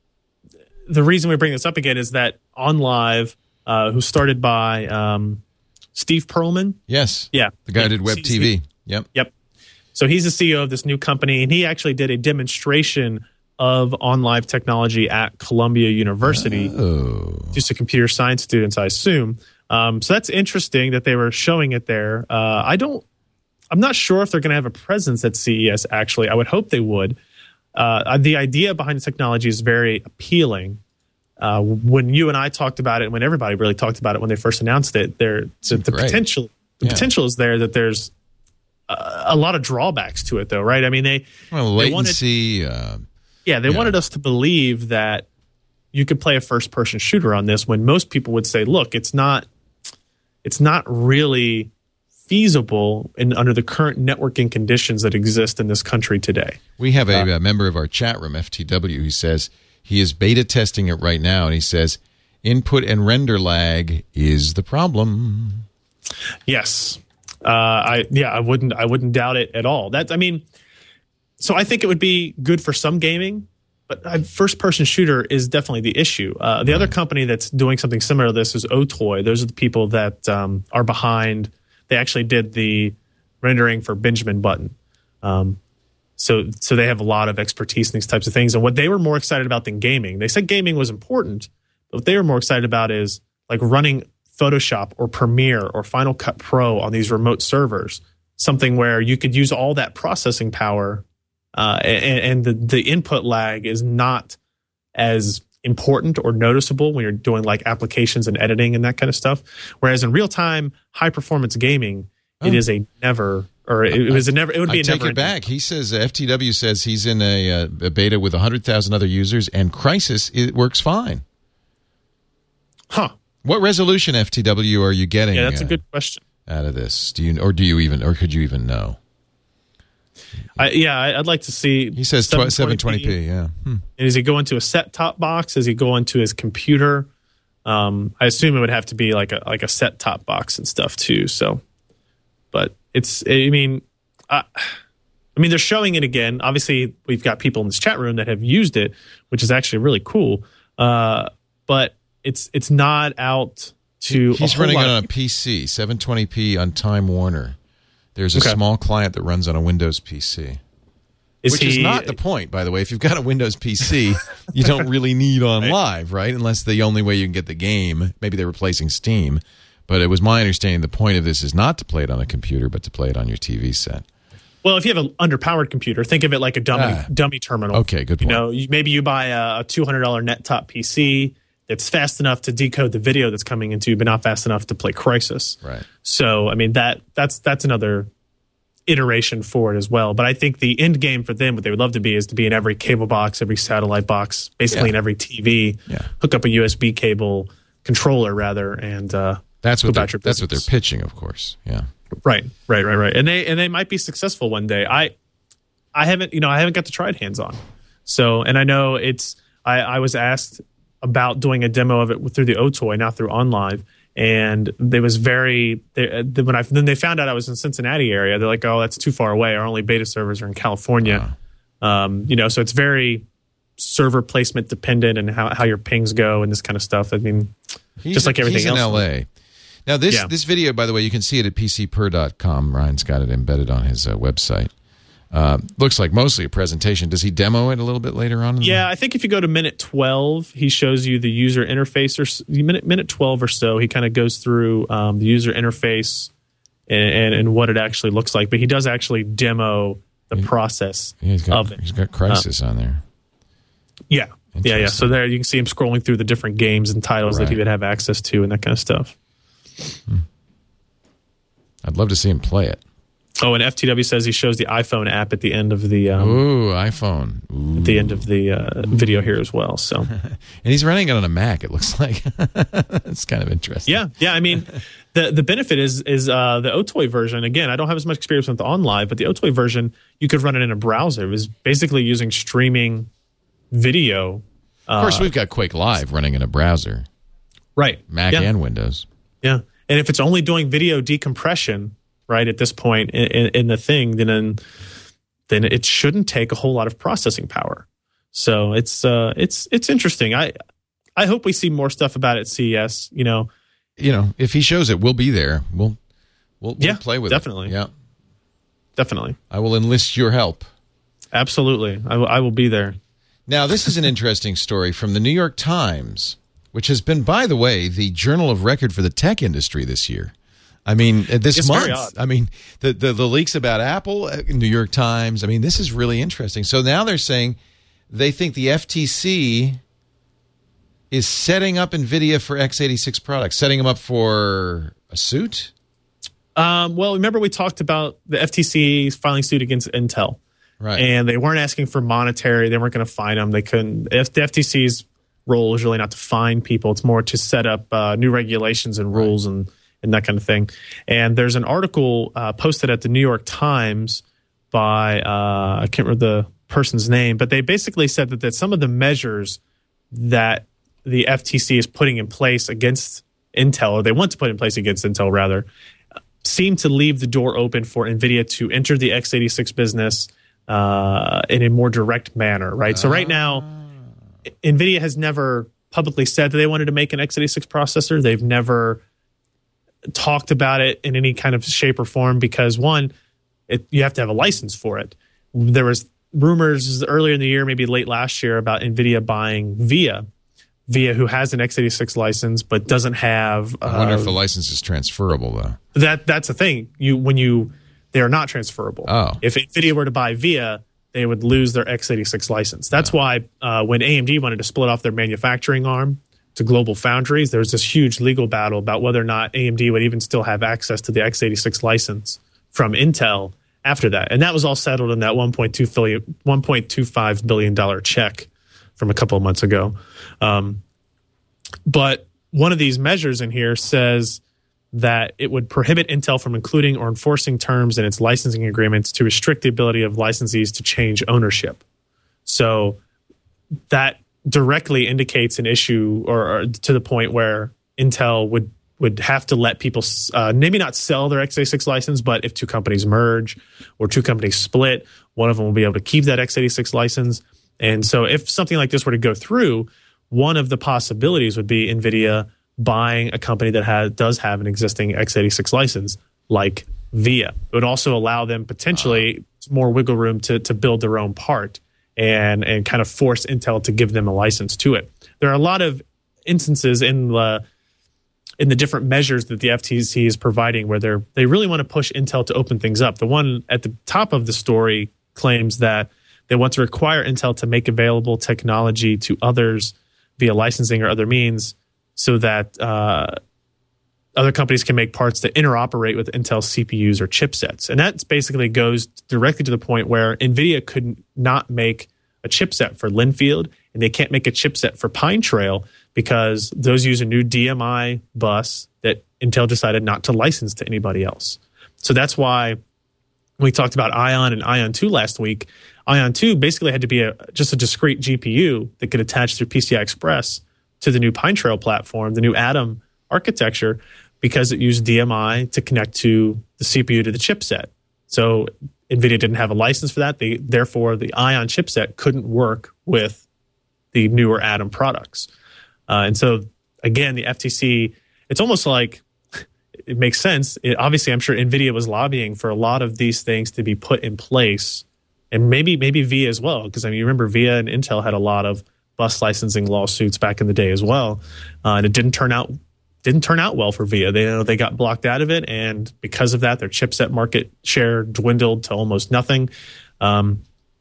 the reason we bring this up again is that OnLive, uh, who started by um, Steve Perlman. Yes. Yeah. The guy yeah. who did Web T V. Yep. Yep. So he's the C E O of this new company, and he actually did a demonstration of OnLive technology at Columbia University oh. just to computer science students, I assume. Um, so that's interesting that they were showing it there. Uh, I don't, I'm not sure if they're going to have a presence at C E S, actually. I would hope they would. Uh, the idea behind the technology is very appealing. Uh, when you and I talked about it, and when everybody really talked about it when they first announced it, there the, the potential the yeah. potential is there that there's a, a lot of drawbacks to it, though, right? I mean, they well, latency. They wanted, uh, yeah, they yeah. wanted us to believe that you could play a first-person shooter on this, when most people would say, "Look, it's not, it's not really feasible in under the current networking conditions that exist in this country today." We have a, uh, a member of our chat room, F T W, who says he is beta testing it right now, and he says input and render lag is the problem. Yes, uh, I yeah, I wouldn't I wouldn't doubt it at all. That I mean, so I think it would be good for some gaming, but a first-person shooter is definitely the issue. Uh, the right. other company that's doing something similar to this is Otoy. Those are the people that um, are behind. They actually did the rendering for Benjamin Button. Um, so so they have a lot of expertise in these types of things. And what they were more excited about than gaming, they said gaming was important, but what they were more excited about is like running Photoshop or Premiere or Final Cut Pro on these remote servers, something where you could use all that processing power uh, and, and the, the input lag is not as important or noticeable when you're doing like applications and editing and that kind of stuff. Whereas in real time, high performance gaming, oh. it is a never, or it, it was a never, it would be I a take never. it back. He says, uh, F T W says he's in a, uh, a beta with one hundred thousand other users and Crysis, it works fine. Huh. What resolution F T W are you getting? Yeah, that's uh, a good question. Out of this, do you or do you even or could you even know? I, yeah, I'd like to see. He says seven twenty p. Yeah. Hmm. And does he go into a set top box? Does he go into his computer? Um, I assume it would have to be like a like a set top box and stuff too. So, but it's. I mean, uh, I mean, they're showing it again. Obviously, we've got people in this chat room that have used it, which is actually really cool. Uh, but it's it's not out to. He's running it on a P C, seven twenty p on Time Warner. There's a okay. small client that runs on a Windows P C. Is Which he, is not the point, by the way. If you've got a Windows P C, you don't really need on right. live, right? Unless the only way you can get the game, maybe they're replacing Steam. But it was my understanding the point of this is not to play it on a computer, but to play it on your T V set. Well, if you have an underpowered computer, think of it like a dummy ah. dummy terminal. Okay, good point. You know, maybe you buy a two hundred dollars net-top P C that's fast enough to decode the video that's coming into you, but not fast enough to play Crysis. Right. So, I mean, that that's that's another iteration for it as well. But I think the end game for them, what they would love to be, is to be in every cable box, every satellite box, basically yeah. in every T V. Yeah. Hook up a U S B cable controller rather, and uh, that's what they're, that's what they're pitching, of course. Yeah. Right, right, right, right. And they and they might be successful one day. I I haven't you know I haven't got to try it hands on. So and I know it's I, I was asked about doing a demo of it through the Otoy, not through OnLive. And they was very they, when I then they found out I was in Cincinnati area. They're like, "Oh, that's too far away. Our only beta servers are in California." Wow. Um, you know, so it's very server placement dependent and how, how your pings go and this kind of stuff. I mean, he's, just like everything he's else. in L A. Now this yeah. this video, by the way, you can see it at p c per dot com. Ryan's got it embedded on his uh, website. Uh, looks like mostly a presentation. Does he demo it a little bit later on? In yeah, the... I think if you go to minute twelve, he shows you the user interface, or minute minute twelve or so. He kind of goes through um, the user interface and, and and what it actually looks like. But he does actually demo the he, process yeah, he's got, of it. He's got Crysis uh, on there. Yeah, yeah, yeah. So there you can see him scrolling through the different games and titles right. that he would have access to and that kind of stuff. Hmm. I'd love to see him play it. Oh, and F T W says he shows the iPhone app at the end of the um, Ooh, iPhone. Ooh. At the end of the uh, video here as well. So, and he's running it on a Mac. It looks like it's kind of interesting. Yeah, yeah. I mean, the the benefit is is uh, the Otoy version. Again, I don't have as much experience with the OnLive, but the Otoy version you could run it in a browser. It was basically using streaming video. Uh, of course, we've got Quake Live running in a browser, right? Mac yeah. and Windows. Yeah, and if it's only doing video decompression. Right at this point in, in, in the thing, then then it shouldn't take a whole lot of processing power. So it's uh, it's it's interesting. I I hope we see more stuff about it at C E S. You know, you know, if he shows it, we'll be there. We'll we'll, we'll yeah, play with definitely. it. Yeah, definitely. I will enlist your help. Absolutely, I will. I will be there. Now, this is an interesting story from the New York Times, which has been, by the way, the journal of record for the tech industry this year. I mean, this it's month, I mean, the, the, the leaks about Apple, New York Times, I mean, this is really interesting. So now they're saying they think the F T C is setting up NVIDIA for x eighty-six products, setting them up for a suit? Um, well, remember we talked about the F T C filing suit against Intel. Right. And they weren't asking for monetary. They weren't going to fine them. They couldn't. If the F T C's role is really not to fine people. It's more to set up uh, new regulations and rules right. and and that kind of thing. And there's an article uh, posted at the New York Times by, uh, I can't remember the person's name, but they basically said that, that some of the measures that the F T C is putting in place against Intel, or they want to put in place against Intel rather, seem to leave the door open for NVIDIA to enter the x eighty-six business uh, in a more direct manner, right? So right now, NVIDIA has never publicly said that they wanted to make an x eighty-six processor. They've never talked about it in any kind of shape or form because, one, it, you have to have a license for it. There was rumors earlier in the year, maybe late last year, about NVIDIA buying VIA, VIA, who has an x eighty-six license but doesn't have. Uh, I wonder if the license is transferable, though. That that's the thing. You when you they are not transferable. Oh. If NVIDIA were to buy VIA, they would lose their x eighty-six license. That's oh. why uh, when A M D wanted to split off their manufacturing arm to Global Foundries, there was this huge legal battle about whether or not A M D would even still have access to the x eighty-six license from Intel after that. And that was all settled in that one point two five billion dollars check from a couple of months ago. Um, but one of these measures in here says that it would prohibit Intel from including or enforcing terms in its licensing agreements to restrict the ability of licensees to change ownership. So that directly indicates an issue or, or to the point where Intel would would have to let people uh, maybe not sell their x eighty-six license, but if two companies merge or two companies split, one of them will be able to keep that x eighty-six license. And so if something like this were to go through, one of the possibilities would be NVIDIA buying a company that has, does have an existing x eighty-six license, like VIA. It would also allow them potentially uh, more wiggle room to, to build their own part and, and kind of force Intel to give them a license to it. There are a lot of instances in the in the different measures that the F T C is providing where they're they really want to push Intel to open things up. The one at the top of the story claims that they want to require Intel to make available technology to others via licensing or other means so that uh, other companies can make parts that interoperate with Intel C P Us or chipsets. And that basically goes directly to the point where NVIDIA could not make a chipset for Linfield, and they can't make a chipset for Pine Trail because those use a new D M I bus that Intel decided not to license to anybody else. So that's why we talked about Ion and Ion two last week. Ion two basically had to be a, just a discrete G P U that could attach through P C I Express to the new Pine Trail platform, the new Atom architecture, because it used D M I to connect to the C P U to the chipset. So NVIDIA didn't have a license for that. They, therefore, the Ion chipset couldn't work with the newer Atom products. Uh, and so, again, the F T C, it's almost like it makes sense. It, obviously, I'm sure NVIDIA was lobbying for a lot of these things to be put in place, and maybe maybe VIA as well, because I mean, you remember VIA and Intel had a lot of bus licensing lawsuits back in the day as well, uh, and it didn't turn out didn't turn out well for VIA. They you know they got blocked out of it, and because of that, their chipset market share dwindled to almost nothing, um,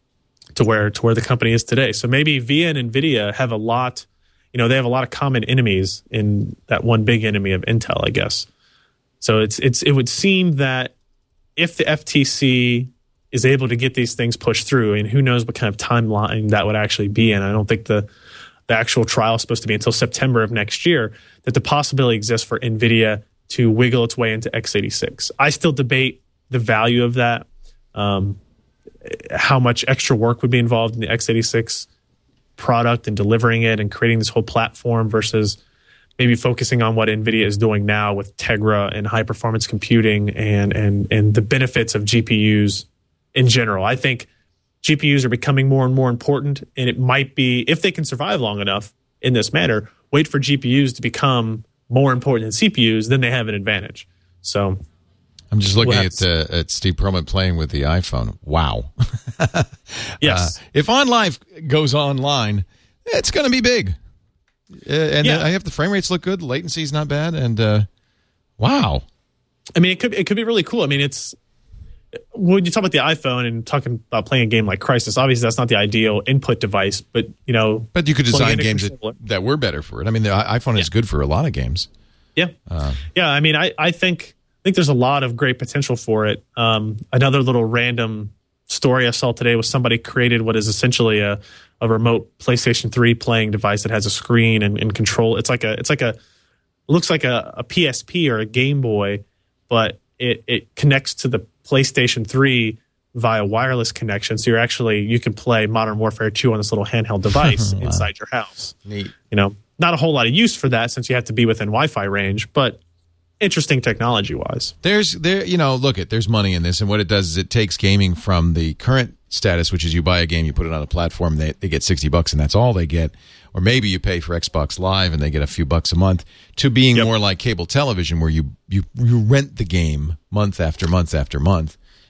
to where to where the company is today. So maybe VIA and NVIDIA have a lot. You know, they have a lot of common enemies in that one big enemy of Intel, I guess. So it's it's it would seem that if the F T C is able to get these things pushed through, and who knows what kind of timeline that would actually be in. I don't think the the actual trial is supposed to be until September of next year, that the possibility exists for NVIDIA to wiggle its way into x eighty-six. I still debate the value of that, um, how much extra work would be involved in the x eighty-six product and delivering it and creating this whole platform versus maybe focusing on what NVIDIA is doing now with Tegra and high performance computing and and and the benefits of G P Us in general. I think G P Us are becoming more and more important, and it might be, if they can survive long enough in this manner, wait for G P Us to become more important than C P Us, then they have an advantage. So I'm just looking we'll at uh, at Steve Perlman playing with the iPhone. Wow. Yes. Uh, if OnLive goes online, it's going to be big. Uh, and Yeah. I have the frame rates look good. The latency is not bad. And uh, wow. I mean, it could it could be really cool. I mean, it's when you talk about the iPhone and talking about playing a game like Crysis, obviously that's not the ideal input device, but you know, But you could plug design in a games that, controller. that were better for it. I mean, the i- iPhone is good for a lot of games. Yeah, Uh, yeah. I mean, I, I think I think there's a lot of great potential for it. Um, another little random story I saw today was somebody created what is essentially a, a remote PlayStation three playing device that has a screen and, and control. It's like a it's like a looks like a, a P S P or a Game Boy, but it it connects to the PlayStation three via wireless connection. So you're actually you can play Modern Warfare two on this little handheld device Wow. inside your house. Neat. You know, not a whole lot of use for that since you have to be within Wi-Fi range, but interesting technology wise. There's there you know look at there's money in this, and what it does is it takes gaming from the current status, which is you buy a game, you put it on a platform, they they get sixty bucks and that's all they get, or maybe you pay for Xbox Live and they get a few bucks a month, to being Yep. more like cable television where you you you rent the game month after month after month,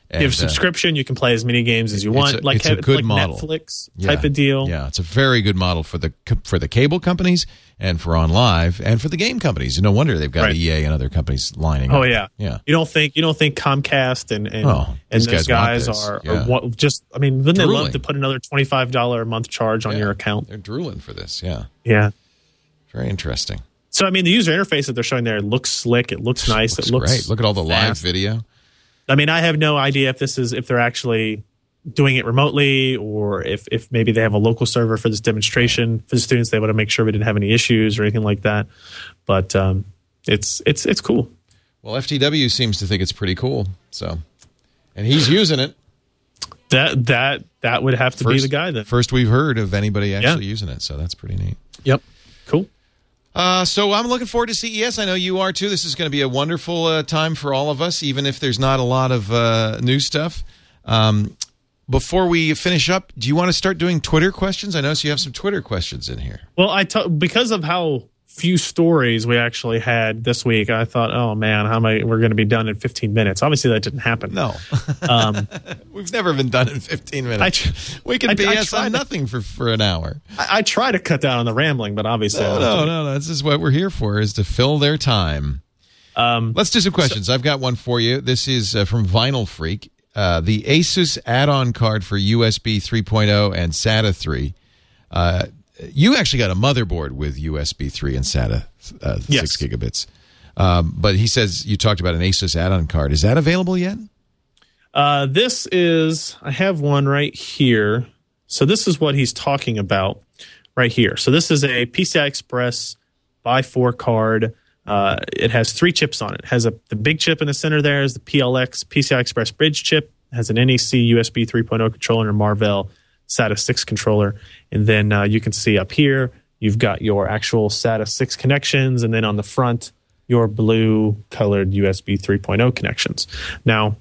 And, you have a subscription. Uh, you can play as many games as you want. A, like it's a good like model. Netflix yeah. type of deal. Yeah, it's a very good model for the for the cable companies and for on live and for the game companies. No wonder they've got right. E A and other companies lining oh, up. Oh yeah, yeah. You don't think you don't think Comcast and and, oh, and these those guys, guys are, yeah. are what, just. I mean, wouldn't drooling. they love to put another twenty-five dollars a month charge on yeah. your account? They're drooling for this. Yeah. Yeah. Very interesting. So I mean, the user interface that they're showing there looks slick. It looks nice. Looks it looks great. Look at all the live fast. video. I mean, I have no idea if this is if they're actually doing it remotely or if, if maybe they have a local server for this demonstration for the students. They want to make sure we didn't have any issues or anything like that. But um, it's it's it's cool. Well, F T W seems to think it's pretty cool. So, and he's using it. That that that would have to first, be the guy then. First we've heard of anybody actually yeah. using it. So that's pretty neat. Yep. Cool. Uh, so I'm looking forward to C E S. I know you are too. This is going to be a wonderful uh, time for all of us, even if there's not a lot of uh, new stuff. Um, before we finish up, do you want to start doing Twitter questions? I notice you have some Twitter questions in here. Well, I t- because of how few stories we actually had this week, I thought, oh man, how am I? We're going to be done in fifteen minutes. Obviously, that didn't happen. No, um, we've never been done in fifteen minutes. I tr- we can I, B S I on nothing for, for an hour. I, I try to cut down on the rambling, but obviously, no, no, no, no. This is what we're here for: is to fill their time. Um, Let's do some questions. So, I've got one for you. This is uh, from Vinyl Freak. Uh, the Asus add-on card for U S B three point oh and SATA three. Uh, you actually got a motherboard with U S B three and SATA uh, yes. six gigabits. Um, but he says you talked about an Asus add-on card. Is that available yet? Uh, this is, I have one right here. So this is what he's talking about right here. So this is a P C I Express by four card. Uh, it has three chips on it. It has a the big chip in the center there is the P L X P C I Express bridge chip. It has an N E C U S B three point oh controller and a Marvell SATA six controller. And then uh, you can see up here, you've got your actual SATA six connections. And then on the front, your blue colored U S B three point oh connections. Now,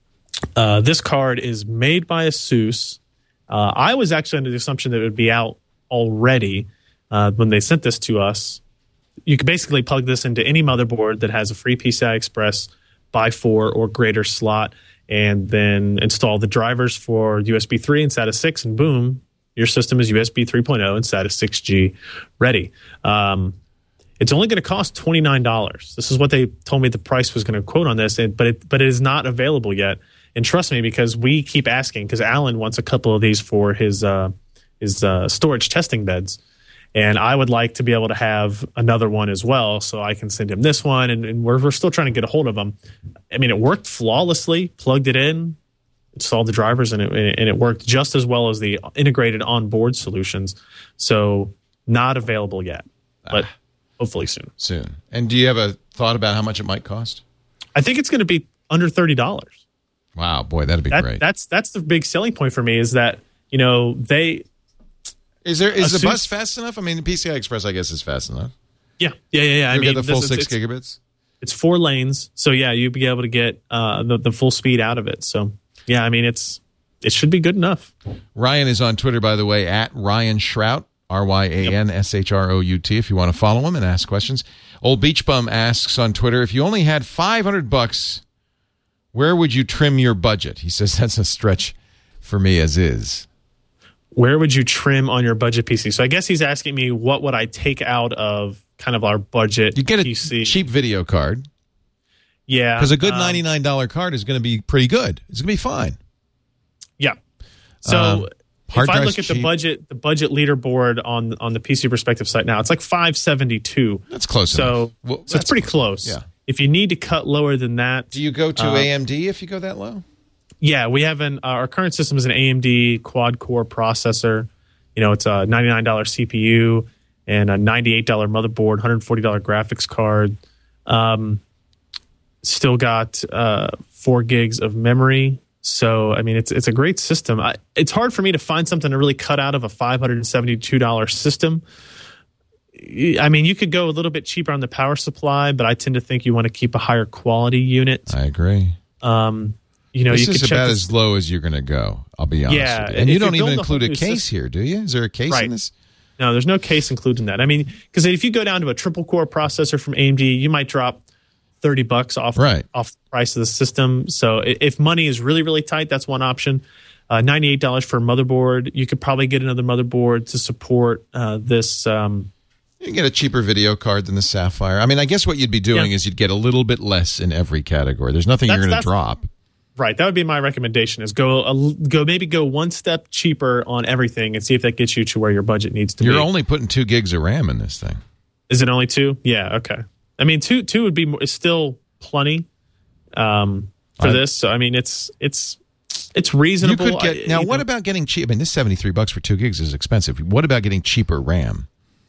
uh, this card is made by ASUS. Uh, I was actually under the assumption that it would be out already uh, when they sent this to us. You can basically plug this into any motherboard that has a free P C I Express by four or greater slot, and then install the drivers for U S B three and SATA six, and boom, your system is U S B three point oh and SATA six G ready. Um, it's only going to cost twenty-nine dollars. This is what they told me the price was going to quote on this, but it, but it is not available yet. And trust me, because we keep asking, because Alan wants a couple of these for his uh, his uh, storage testing beds. And I would like to be able to have another one as well, so I can send him this one. And, and we're, we're still trying to get a hold of him. I mean, it worked flawlessly. Plugged it in, installed the drivers, and it, and it worked just as well as the integrated onboard solutions. So not available yet, but ah, hopefully soon. Soon. And do you have a thought about how much it might cost? I think it's going to be under thirty dollars. Wow, boy, that'd be that, great. That's that's the big selling point for me is that, you know, they... Is there is Asus, the bus fast enough? I mean, the P C I Express, I guess, is fast enough. Yeah, yeah, yeah. yeah. I mean, get the full this, six it's, gigabits. It's four lanes, so yeah, you'd be able to get uh, the the full speed out of it. So yeah, I mean, it's it should be good enough. Ryan is on Twitter, by the way, at Ryan Shrout, R Y A N S H R O U T. If you want to follow him and ask questions. Old Beach Bum asks on Twitter, if you only had five hundred bucks, where would you trim your budget? He says that's a stretch for me as is. Where would you trim on your budget P C? So I guess he's asking me what would I take out of kind of our budget You get a P C. cheap video card. Yeah. Because a good um, ninety-nine dollars card is going to be pretty good. It's going to be fine. Yeah. So Um, hard if I drive's look at the cheap. budget, the budget leaderboard on on the P C Perspective site now, it's like five seventy-two. That's close So, enough. Well, so it's that's pretty close. Yeah. If you need to cut lower than that, Do you go to uh, A M D if you go that low? yeah, we have an uh, our current system is an A M D quad core processor. You know, it's a ninety-nine dollars C P U and a ninety-eight dollars motherboard, one hundred forty dollars graphics card. Um, still got uh, four gigs of memory. So, I mean, it's it's a great system. I, it's hard for me to find something to really cut out of a five hundred seventy-two dollars system. I mean, you could go a little bit cheaper on the power supply, but I tend to think you want to keep a higher quality unit. I agree. Um, you know, This you is could check about this, as low as you're going to go. I'll be honest Yeah, with you. And if you don't you even build a include whole a new case system- here, do you? Is there a case Right. in this? No, there's no case included in that. I mean, because if you go down to a triple core processor from A M D, you might drop thirty bucks off right. off the price of the system. So if money is really, really tight, that's one option. Uh, ninety-eight dollars for a motherboard. You could probably get another motherboard to support uh, this. Um, you can get a cheaper video card than the Sapphire. I mean, I guess what you'd be doing yeah. is you'd get a little bit less in every category. There's nothing That's- you're going to that's- drop. Right, that would be my recommendation: is go a, go maybe go one step cheaper on everything and see if that gets you to where your budget needs to You're be. only putting two gigs of RAM in this thing. Is it only two? Yeah, okay. I mean, two two would be more, is still plenty um, for I, this. So I mean, it's it's it's reasonable. You could get, I, now, you what know, about getting cheap? I mean, this seventy-three bucks for two gigs is expensive. What about getting cheaper RAM?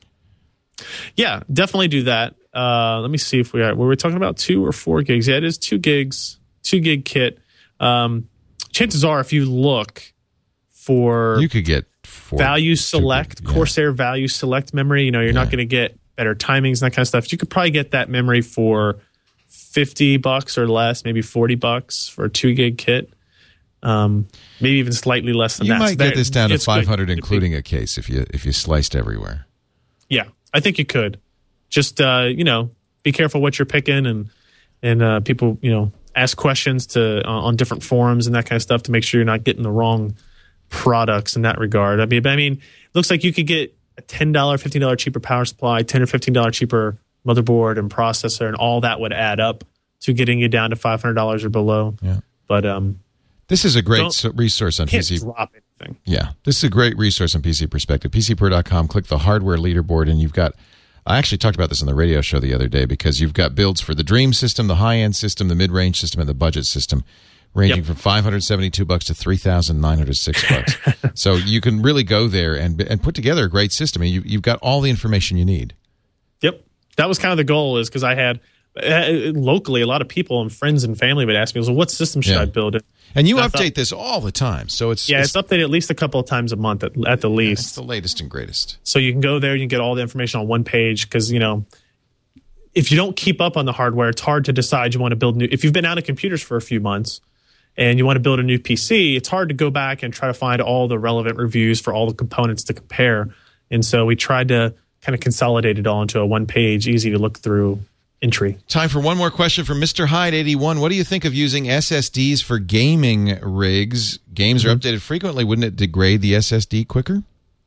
Yeah, definitely do that. Uh, let me see if we are. Were we talking about two or four gigs? Yeah, it is two gigs, two gig kit. Um, chances are, if you look for You could get four, value select, yeah. Corsair value select memory, you know, you're Yeah. not going to get better timings and that kind of stuff. You could probably get that memory for fifty bucks or less, maybe forty bucks for a two gig kit. Um, maybe even slightly less than You that. might So get that- this down to it's good. five hundred, including a case, if you if you sliced everywhere. Yeah, I think you could. Just uh, you know, be careful what you're picking, and and uh, people, you know, ask questions to uh, on different forums and that kind of stuff to make sure you're not getting the wrong products in that regard. I mean, I mean, looks like you could get a ten dollars, fifteen dollars cheaper power supply, ten or fifteen dollars cheaper motherboard and processor, and all that would add up to getting you down to five hundred dollars or below. Yeah. But um, This is a great Don't- so- resource on P can't C. drop anything. Yeah, this is a great resource on P C Perspective. P C Per dot com. Click the hardware leaderboard, and you've got. I actually talked about this on the radio show the other day because you've got builds for the Dream system, the high-end system, the mid-range system, and the budget system, ranging Yep. from five hundred seventy-two bucks to three thousand nine hundred six bucks. So you can really go there and and put together a great system. And you, you've got all the information you need. Yep, that was kind of the goal. Is because I had uh, locally a lot of people and friends and family would ask me, "Well, what system should Yeah. I build?" And you And I update thought- this all the time, so it's Yeah, it's, it's updated at least a couple of times a month at, at the it's least. the latest and greatest. So you can go there, you can get all the information on one page because, you know, if you don't keep up on the hardware, it's hard to decide you want to build new. If you've been out of computers for a few months and you want to build a new P C, it's hard to go back and try to find all the relevant reviews for all the components to compare. And so we tried to kind of consolidate it all into a one page, easy to look through entry. Time for one more question from Mister Hyde eighty-one. What do you think of using S S Ds for gaming rigs? Games are updated frequently. Wouldn't it degrade the S S D quicker?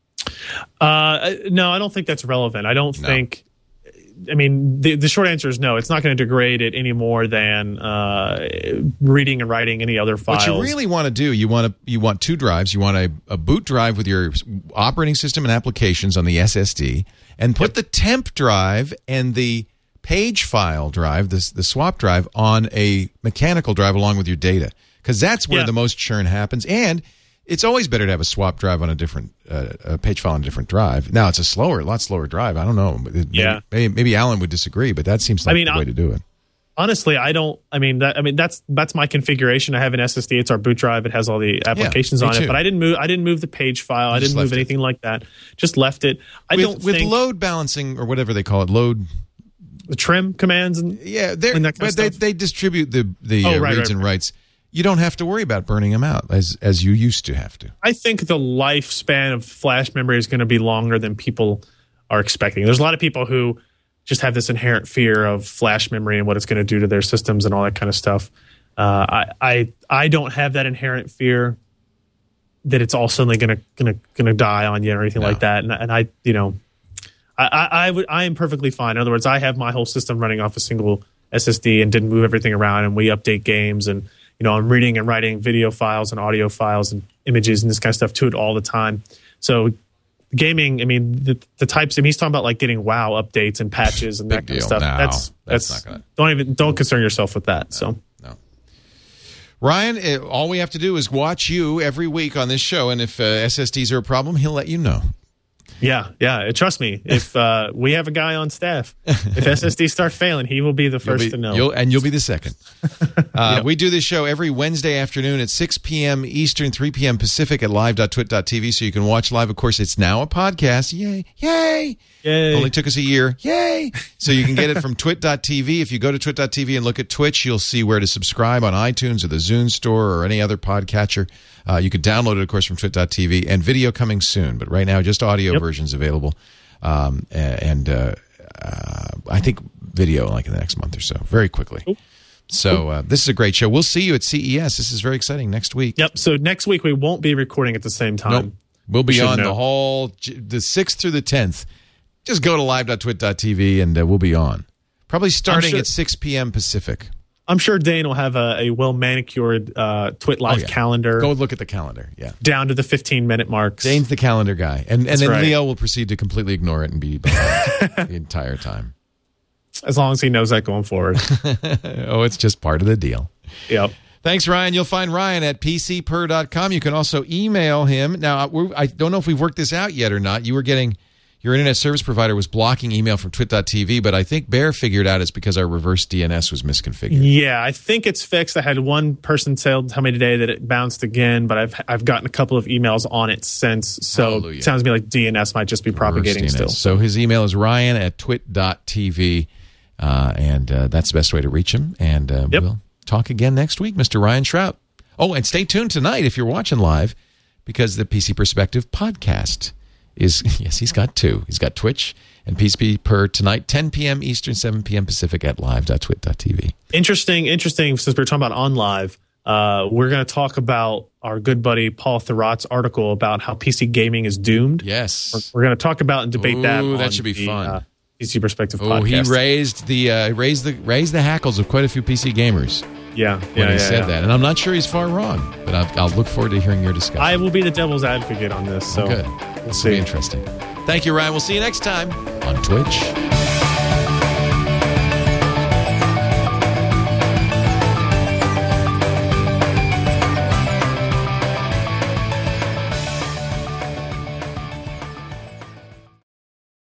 Uh, no, I don't think that's relevant. I don't No. think. I mean, the, the short answer is no. It's not going to degrade it any more than uh, reading and writing any other files. What you really want to do, you want to you want two drives. You want a, a boot drive with your operating system and applications on the S S D, and put the temp drive and the page file drive, the the swap drive, on a mechanical drive along with your data, because that's where Yeah. the most churn happens. And it's always better to have a swap drive on a different uh, a page file on a different drive. Now it's a slower, a lot slower drive. I don't know. Maybe, Yeah. maybe, maybe Alan would disagree, but that seems like I mean, the way I- to do it. Honestly, I don't. I mean, that, I mean that's that's my configuration. I have an S S D. It's our boot drive. It has all the applications me on too. it. But I didn't move. I didn't move the page file. I just didn't move left it. anything like that. Just left it. I With, don't with think load balancing or whatever they call it, load. the trim commands and Yeah, they're, and that kind but of they, stuff. they distribute the the Oh, uh, right, reads right, and right. writes. You don't have to worry about burning them out as as you used to have to. I think the lifespan of flash memory is going to be longer than people are expecting. There's a lot of people who just have this inherent fear of flash memory and what it's going to do to their systems and all that kind of stuff. Uh, I, I I don't have that inherent fear that it's all suddenly going to going to going to die on you or anything No. like that. And, and I, you know, I, I I would I am perfectly fine. In other words, I have my whole system running off a single S S D and didn't move everything around, and we update games, and you know, I'm reading and writing video files and audio files and images and this kind of stuff to it all the time. So gaming, I mean, the, the types. I mean, he's talking about like getting WoW updates and patches and Big that kind deal. of stuff. No, that's that's that's, not gonna- don't even don't concern yourself with that. So No. Ryan, uh, all we have to do is watch you every week on this show, and if uh, S S Ds are a problem, he'll let you know. yeah, yeah. Trust me, if uh, we have a guy on staff, if S S Ds start failing, he will be the You'll first be- to know. you'll- and you'll be the second. Uh, Yep. We do this show every Wednesday afternoon at six p.m. Eastern, three p.m. Pacific at live dot twit dot t v, so you can watch live. Of course, it's now a podcast. Yay. Yay. Yay. Only took us a year. Yay. So you can get it from twit dot t v. If you go to twit dot t v and look at Twitch, you'll see where to subscribe on iTunes or the Zune store or any other podcatcher. Uh, you can download it, of course, from twit dot t v, and video coming soon. But right now, just audio Yep. versions available. Um, and uh, uh, I think, video like in the next month or so, very quickly. Cool. So uh, this is a great show. We'll see you at C E S. This is very exciting next week. Yep. So next week we won't be recording at the same time. Nope. We'll be on know. the whole, the sixth through the tenth. Just go to live dot twit dot t v and uh, we'll be on. Probably starting sure- at six p.m. Pacific. I'm sure Dane will have a, a well manicured uh, Twit Live Oh, yeah. calendar. Go look at the calendar. Yeah. Down to the fifteen minute marks. Dane's the calendar guy. And, and That's then right. Leo will proceed to completely ignore it and be behind the entire time. As long as he knows that going forward. Oh, it's just part of the deal. Yep. Thanks, Ryan. You'll find Ryan at p c per dot com. You can also email him. Now, we're, I don't know if we've worked this out yet or not. You were getting, your internet service provider was blocking email from twit dot t v, but I think Bear figured out it's because our reverse D N S was misconfigured. Yeah, I think it's fixed. I had one person tell, tell me today that it bounced again, but I've I've gotten a couple of emails on it since. So Hallelujah. it sounds to me like D N S might just be propagating Reverse D N S. still. So his email is ryan at twit dot t v, uh, and uh, that's the best way to reach him. And uh, Yep. we'll talk again next week, Mister Ryan Shrout. Oh, and stay tuned tonight if you're watching live, because the P C Perspective podcast is, yes, he's got two. He's got Twitch and P C Per tonight, ten p.m. Eastern, seven p.m. Pacific at live dot twit dot t v. Interesting, interesting. Since we're talking about on live, uh, we're going to talk about our good buddy Paul Thurrott's article about how P C gaming is doomed. Yes. We're going to talk about and debate that. Ooh, that on should be the, fun. Uh, P C Perspective Oh, podcast. he raised the uh, raised the raised the hackles of quite a few P C gamers yeah, when yeah, he yeah, said yeah. that, and I'm not sure he's far wrong. But I'll, I'll look forward to hearing your discussion. I will be the devil's advocate on this. So Good. we'll This will be see. interesting. Thank you, Ryan. We'll see you next time on Twitch.